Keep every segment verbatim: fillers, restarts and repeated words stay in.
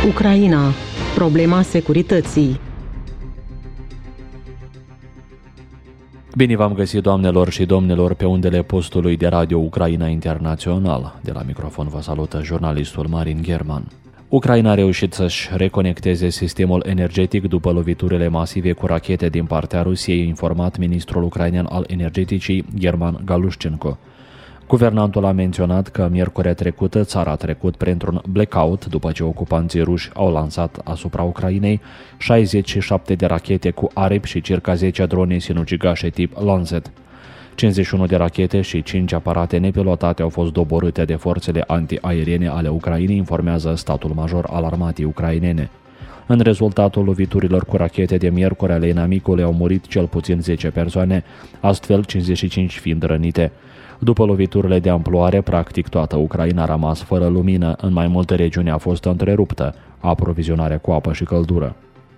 Ucraina. Problema securității. Bine v-am găsit, doamnelor și domnilor, pe undele postului de radio Ucraina Internațional. De la microfon vă salută jurnalistul Marin German. Ucraina a reușit să-și reconecteze sistemul energetic după loviturile masive cu rachete din partea Rusiei, a informat ministrul ucrainean al energeticii, German Galushchenko. Guvernantul a menționat că miercurea trecută țara a trecut printr-un blackout după ce ocupanții ruși au lansat asupra Ucrainei șaizeci și șapte de rachete cu aripi și circa zece drone sinucigașe tip Lancet. cincizeci și unu de rachete și cinci aparate nepilotate au fost doborâte de forțele antiaeriene ale Ucrainei, informează statul major al armatei ucrainene. În rezultatul loviturilor cu rachete de miercuri ale inamicului au murit cel puțin zece persoane, astfel cincizeci și cinci fiind rănite. După loviturile de amploare, practic toată Ucraina a rămas fără lumină, în mai multe regiuni a fost întreruptă aprovizionarea cu apă și căldură.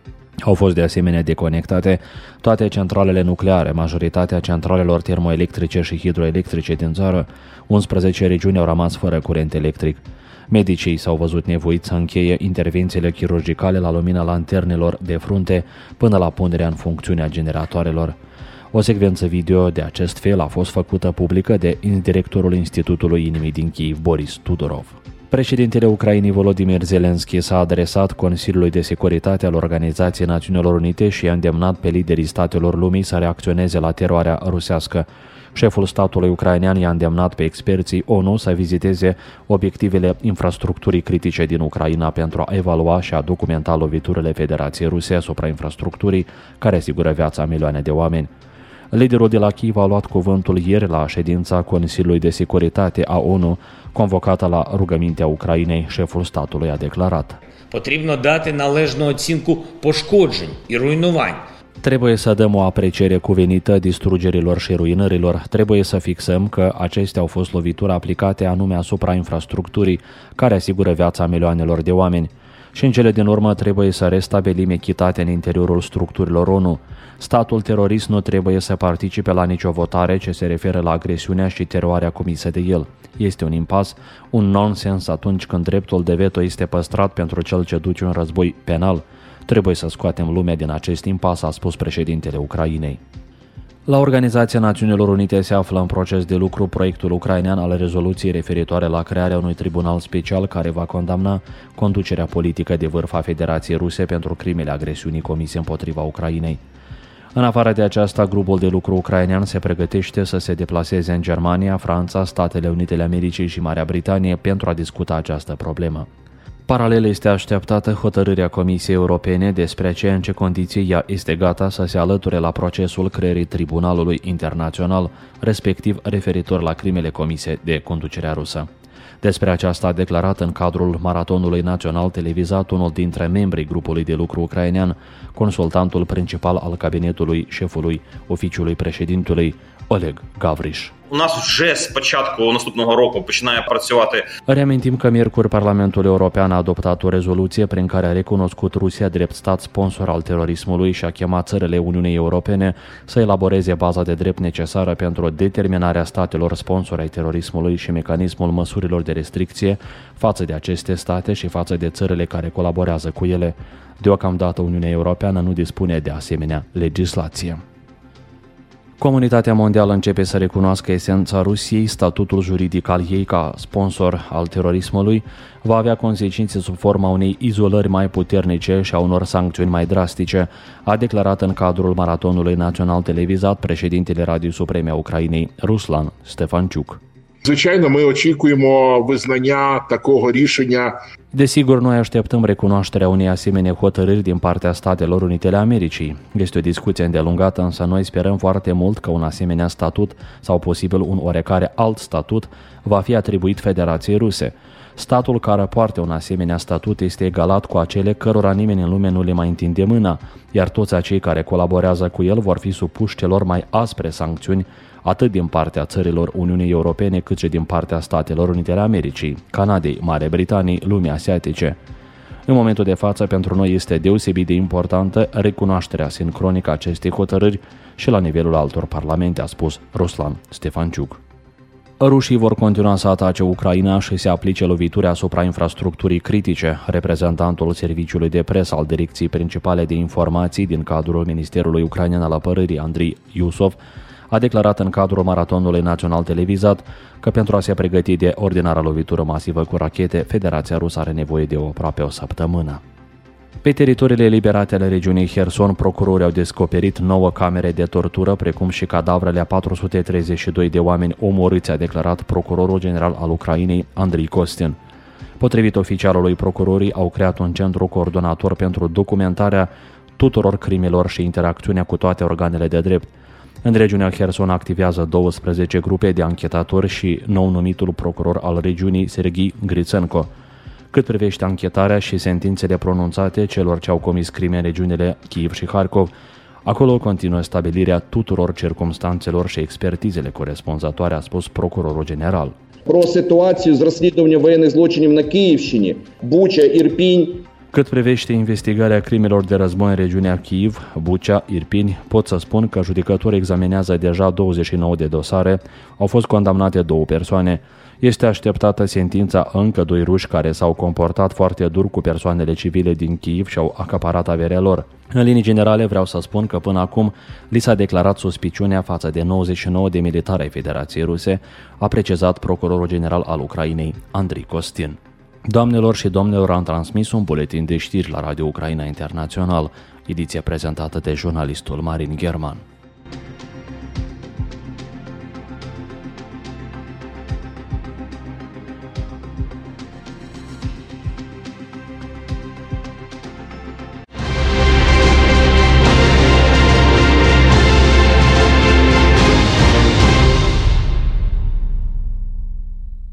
Au fost de asemenea deconectate toate centralele nucleare, majoritatea centralelor termoelectrice și hidroelectrice din țară. unsprezece regiuni au rămas fără curent electric. Medicii s-au văzut nevoiți să încheie intervențiile chirurgicale la lumina lanternelor de frunte până la punerea în funcțiune a generatoarelor. O secvență video de acest fel a fost făcută publică de directorul Institutului Inimii din Kiev, Boris Tudorov. Președintele Ucrainei Volodymyr Zelensky s-a adresat Consiliului de Securitate al Organizației Națiunilor Unite și a îndemnat pe liderii statelor lumii să reacționeze la teroarea rusească. Șeful statului ucrainean i-a îndemnat pe experții O N U să viziteze obiectivele infrastructurii critice din Ucraina pentru a evalua și a documenta loviturile Federației Ruse asupra infrastructurii care asigură viața a milioane de oameni. Liderul de la Kiev a luat cuvântul ieri la ședința Consiliului de Securitate a O N U, convocată la rugămintea Ucrainei. Șeful statului a declarat: Потрібно дати належну оцінку пошкоджень і руйнувань. Trebuie să dăm o apreciere cuvenită distrugerilor și ruinărilor. Trebuie să fixăm că acestea au fost lovituri aplicate anume asupra infrastructurii care asigură viața milioanelor de oameni. Și în cele din urmă trebuie să restabilim echitatea în interiorul structurilor O N U. Statul terorist nu trebuie să participe la nicio votare ce se referă la agresiunea și teroarea comisă de el. Este un impas, un nonsens atunci când dreptul de veto este păstrat pentru cel ce duce un război penal. Trebuie să scoatem lumea din acest impas, a spus președintele Ucrainei. La Organizația Națiunilor Unite se află în proces de lucru proiectul ucrainean al rezoluției referitoare la crearea unui tribunal special care va condamna conducerea politică de vârf a Federației Ruse pentru crimele agresiunii comise împotriva Ucrainei. În afară de aceasta, grupul de lucru ucrainean se pregătește să se deplaseze în Germania, Franța, Statele Unite ale Americii și Marea Britanie pentru a discuta această problemă. Paralel este așteptată hotărârea Comisiei Europene despre ceea în ce condiții ea este gata să se alăture la procesul creării Tribunalului Internațional, respectiv referitor la crimele comise de conducerea rusă. Despre aceasta a declarat în cadrul maratonului național televizat unul dintre membrii grupului de lucru ucrainean, consultantul principal al cabinetului șefului oficiului președintelui, Oleg Gavriș. У нас вже з початку наступного року починає працювати. Reamintim că miercuri Parlamentul European a adoptat o rezoluție prin care a recunoscut Rusia drept stat sponsor al terorismului și a chemat țările Uniunii Europene să elaboreze baza de drept necesară pentru determinarea statelor sponsori ai terorismului și mecanismul măsurilor de restricție față de aceste state și față de țările care colaborează cu ele. Deocamdată Uniunea Europeană nu dispune de asemenea legislație. Comunitatea mondială începe să recunoască esența Rusiei, statutul juridic al ei ca sponsor al terorismului va avea consecințe sub forma unei izolări mai puternice și a unor sancțiuni mai drastice, a declarat în cadrul maratonului național televizat președintele Radei Supreme a Ucrainei, Ruslan Stefanchuk. Звичайно, ми очікуємо визнання такого рішення. Desigur, noi așteptăm recunoașterea unei asemenea hotărâri din partea Statelor Unite ale Americii. Este o discuție îndelungată, însă noi sperăm foarte mult că un asemenea statut sau posibil un oarecare alt statut va fi atribuit Federației Ruse. Statul care poartă un asemenea statut este egalat cu acele cărora nimeni în lume nu le mai întinde mâna, iar toți acei care colaborează cu el vor fi supuși celor mai aspre sancțiuni, atât din partea țărilor Uniunii Europene, cât și din partea Statelor Unite ale Americii, Canadei, Marii Britanii, lumii asiatice. În momentul de față, pentru noi este deosebit de importantă recunoașterea sincronică a acestei hotărâri și la nivelul altor parlamente, a spus Ruslan Stefanchuk. Rușii vor continua să atace Ucraina și să aplice lovituri asupra infrastructurii critice. Reprezentantul Serviciului de Presă al Direcției Principale de Informații din cadrul Ministerului Ucrainean al Apărării, Andrei Iusov, a declarat în cadrul maratonului național televizat că pentru a se pregăti de ordinara lovitură masivă cu rachete, Federația Rusă are nevoie de o aproape o săptămână. Pe teritoriile eliberate ale regiunii Herson, procurorii au descoperit nouă camere de tortură, precum și cadavrele a patru sute treizeci și doi de oameni omorâți, a declarat procurorul general al Ucrainei, Andrei Kostin. Potrivit oficialului, procurorii au creat un centru coordonator pentru documentarea tuturor crimelor și interacțiunea cu toate organele de drept. În regiunea Herson activează douăsprezece grupe de anchetatori și nou numitul procuror al regiunii, Serghei Gritsenko. Cât privește anchetarea și sentințele pronunțate celor ce au comis crime în regiunile Kiev și Harkov, acolo continuă stabilirea tuturor circumstanțelor și expertizele corespunzătoare, a spus procurorul general. Про ситуацію з розслідування воєнних злочинів на Київщині, Буча, Ірпінь. Cât privește investigarea crimelor de război în regiunea Kiev, Bucea, Irpini, pot să spun că judecătorii examinează deja douăzeci și nouă de dosare, au fost condamnate două persoane. Este așteptată sentința încă doi ruși care s-au comportat foarte dur cu persoanele civile din Kiev și au acaparat averea lor. În linii generale vreau să spun că până acum li s-a declarat suspiciunea față de nouăzeci și nouă de militari ai Federației Ruse, a precizat procurorul general al Ucrainei, Andrei Kostin. Doamnelor și domnilor, am transmis un buletin de știri la Radio Ucraina Internațional, ediție prezentată de jurnalistul Marin German.